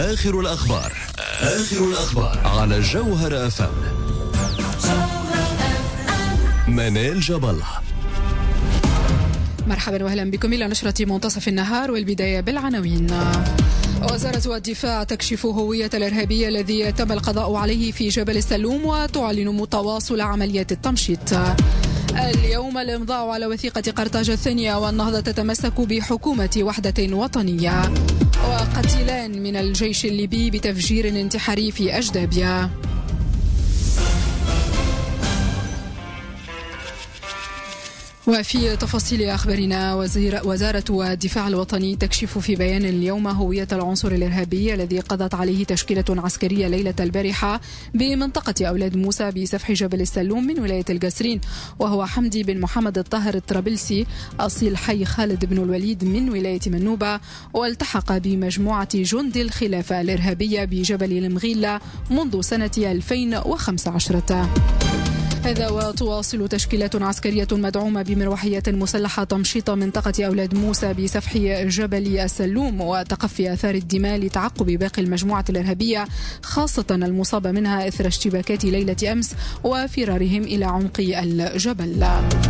آخر الأخبار على جوهر FM. منال جبل. مرحبا وأهلا بكم إلى نشرة منتصف النهار، والبداية بالعناوين. وزارة الدفاع تكشف هوية الإرهابي الذي تم القضاء عليه في جبل السلوم، وتعلن متواصل عمليات التمشيط. اليوم الإمضاء على وثيقة قرطاج الثانية، والنهضة تتمسك بحكومة وحدة وطنية. وقتيلان من الجيش الليبي بتفجير انتحاري في أجدابيا. وفي تفاصيل أخبارنا، وزارة الدفاع الوطني تكشف في بيان اليوم هوية العنصر الإرهابي الذي قضت عليه تشكيلة عسكرية ليلة البارحة بمنطقة أولاد موسى بسفح جبل السلوم من ولاية القصرين، وهو حمدي بن محمد الطاهر الطرابلسي أصيل حي خالد بن الوليد من ولاية منوبة، والتحق بمجموعة جند الخلافة الإرهابية بجبل المغيلة منذ سنة 2015. هذا وتواصل تشكيلات عسكرية مدعومة بمروحيات مسلحة تمشيط منطقة أولاد موسى بسفح جبل السلوم وتقفي آثار الدماء لتعقب باقي المجموعة الإرهابية، خاصة المصابة منها إثر اشتباكات ليلة أمس وفرارهم إلى عمق الجبل.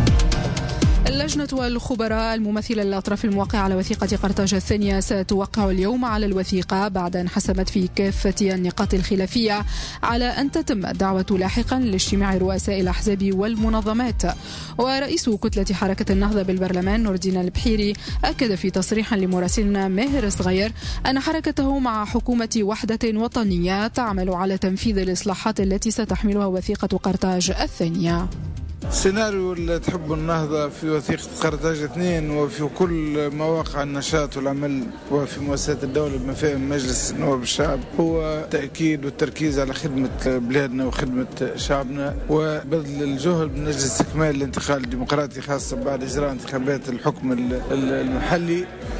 اللجنة والخبراء الممثلة للأطراف الموقعة على وثيقة قرطاج الثانية ستوقع اليوم على الوثيقة بعد أن حسمت في كافة النقاط الخلافية على أن تتم الدعوة لاحقا لاجتماع رؤساء الأحزاب والمنظمات. ورئيس كتلة حركة النهضة بالبرلمان نور الدين البحيري أكد في تصريح لمراسلنا ماهر صغير أن حركته مع حكومة وحدة وطنية تعمل على تنفيذ الإصلاحات التي ستحملها وثيقة قرطاج الثانية. سيناريو اللي تحب النهضة في وثيقة قرطاج 2 وفي كل مواقع النشاط والعمل وفي مؤسسات الدولة بمفاهيم مجلس نواب الشعب هو تأكيد والتركيز على خدمة بلادنا وخدمة شعبنا وبذل الجهد من أجل استكمال الانتقال الديمقراطي، خاصة بعد إجراء انتخابات الحكم المحلي،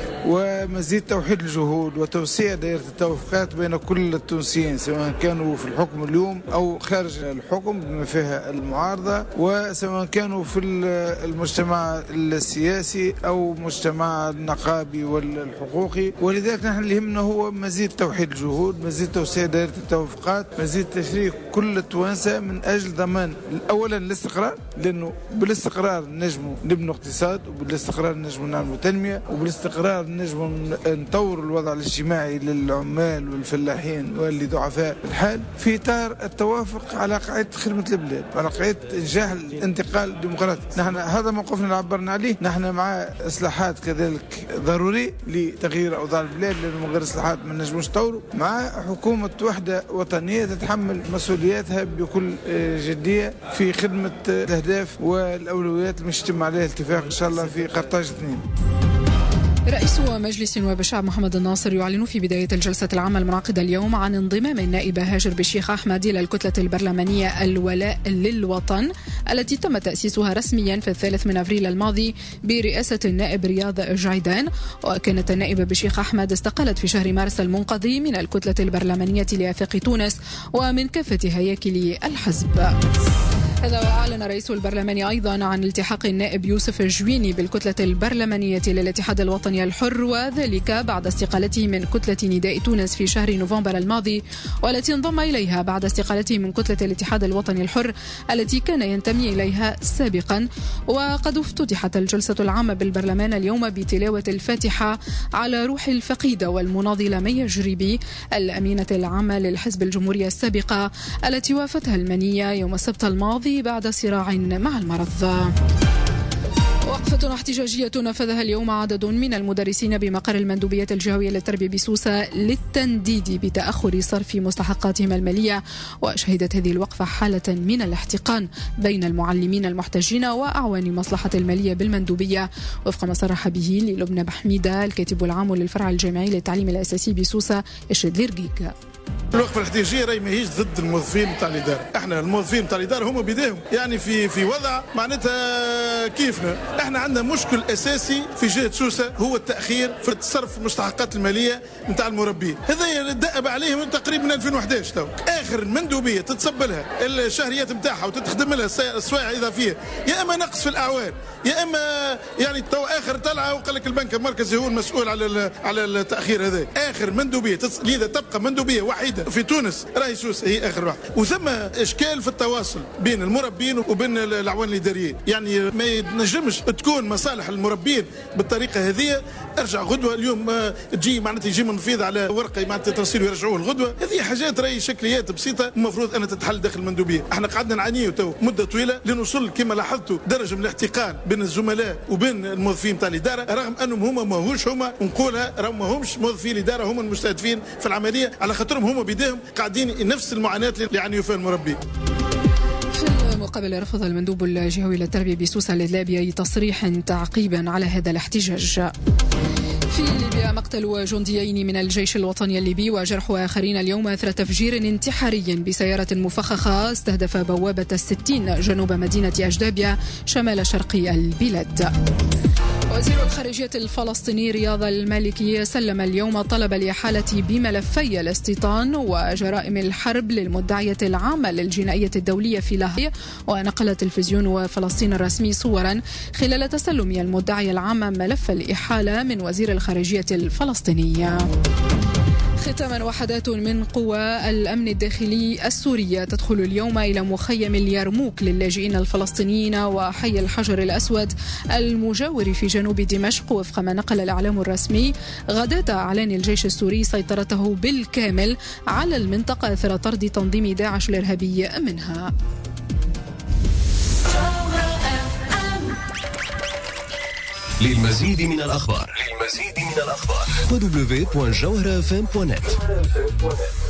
ومزيد توحيد الجهود وتوسيع دائرة التوافقات بين كل التونسيين سواء كانوا في الحكم اليوم أو خارج الحكم بما فيها المعارضة، وسواء كانوا في المجتمع السياسي أو مجتمع النقابي والحقوقي. ولذلك نحن اللي يهمنا هو مزيد توحيد الجهود، مزيد توسيع دائرة التوافقات، مزيد تشريك كل التوانسة من أجل ضمان أولا الاستقرار، لأنه بالاستقرار نجم نبنوا اقتصاد، وبالاستقرار نجم نعملوا تنمية، وبالاستقرار نجم نطور الوضع الاجتماعي للعمال والفلاحين واللي ضعفاء الحال في إطار التوافق على قاعدة خدمة البلاد وعلى قاعدة إنجاح الانتقال الديمقراطي. نحن هذا موقفنا اللي عبرنا عليه، نحن مع إصلاحات كذلك ضروري لتغيير أوضاع البلاد، لأنه من غير إصلاحات ما نجموش نطوروا، مع حكومة وحدة وطنية تتحمل مسؤولياتها بكل جدية في خدمة الأهداف والأولويات اللي مجتمع عليها الاتفاق إن شاء الله في قرطاج 2. رئيس مجلس نواب الشعب محمد الناصر يعلن في بداية الجلسة العامة المنعقدة اليوم عن انضمام النائب هاجر بشيخ أحمد إلى الكتلة البرلمانية الولاء للوطن التي تم تأسيسها رسميا في 3 أبريل الماضي برئاسة النائب رياض جعيدان. وكانت النائبة بشيخ أحمد استقالت في شهر مارس المنقضي من الكتلة البرلمانية لآفاق تونس ومن كافة هياكل الحزب. هذا وأعلن رئيس البرلمان أيضا عن التحاق النائب يوسف الجويني بالكتلة البرلمانية للاتحاد الوطني الحر، وذلك بعد استقالته من كتلة نداء تونس في شهر نوفمبر الماضي، والتي انضم إليها بعد استقالته من كتلة الاتحاد الوطني الحر التي كان ينتمي إليها سابقا. وقد افتتحت الجلسة العامة بالبرلمان اليوم بتلاوة الفاتحة على روح الفقيدة والمناضلة مي جريبي الأمينة العامة للحزب الجمهورية السابقة التي وافتها المنية يوم السبت الماضي بعد صراع مع المرض. وقفة احتجاجية نفذها اليوم عدد من المدرسين بمقر المندوبية الجهوية للتربية بسوسة للتنديد بتأخر صرف مستحقاتهم المالية. وشهدت هذه الوقفة حالة من الاحتقان بين المعلمين المحتجين وأعوان مصلحة المالية بالمندوبية، وفق ما صرح به للبنى بحميدة الكاتب العام للفرع الجامعي للتعليم الأساسي بسوسة الشدلير جيجا. الوقفه الاحتجاجيه راهي ماهيش ضد الموظفين نتاع الاداره، احنا الموظفين نتاع الاداره هما بيديهم يعني في وضع معناتها كيفنا. احنا عندنا مشكل اساسي في جهه سوسه هو التاخير في صرف المستحقات الماليه نتاع المربين، هذا دأب عليهم تقريبا من 2011 تو. اخر مندوبيه تتصب لها الشهريات نتاعها وتتخدم لها سوايع اضافيه، يا اما نقص في الاعوان يا اما يعني تو اخر طلعه وقال لك البنك المركزي هو المسؤول على التاخير هذا. اخر مندوبيه لذا تبقى مندوبيه وحيده في تونس راهي سوسه هي اخر واحده، وثم اشكال في التواصل بين المربين وبين الاعوان الاداريين، يعني ما ينجمش تكون مصالح المربين بالطريقه هذه. ارجع غدوه اليوم تجي معناتها يجي منفيذ على ورقه معناتها ترسيل ويرجعوه الغدوه، هذه حاجات راهي شكليات بسيطه المفروض انها تتحل داخل المندوبيه. احنا قعدنا نعانيو تو مده طويله لنوصل كما لاحظتوا درجه من الاحتقان بين الزملاء وبين الموظفين تاع الاداره، رغم انهم هما ماهوش هما نقولها راهم ماهمش موظفي الاداره، هما المستهدفين في العمليه على خاطرهم هما بيديهم قاعدين نفس المعاناه اللي يعانيوا فيها المربين. في المقابل رفض المندوب الجهوي للتربيه بسوسه الادلاء باي تصريح تعقيبا على هذا الاحتجاج. في ليبيا مقتل جنديين من الجيش الوطني الليبي وجرح آخرين اليوم أثر تفجير انتحاري بسيارة مفخخة استهدف بوابة 60 جنوب مدينة أجدابيا شمال شرقي البلاد. وزير الخارجية الفلسطيني رياض المالكي سلم اليوم طلب الإحالة بملفي الاستيطان وجرائم الحرب للمدعية العامة للجنائية الدولية في لاهاي. ونقل تلفزيون فلسطين الرسمي صورا خلال تسلم المدعية العامة ملف الإحالة من وزير الخارجية الفلسطينية. ختاما وحدات من قوى الأمن الداخلي السورية تدخل اليوم إلى مخيم اليرموك للاجئين الفلسطينيين وحي الحجر الأسود المجاور في جنوب دمشق. وفق ما نقل الإعلام الرسمي غداة أعلان الجيش السوري سيطرته بالكامل على المنطقة أثر طرد تنظيم داعش الإرهابي منها. للمزيد من الأخبار www.jawharafm.net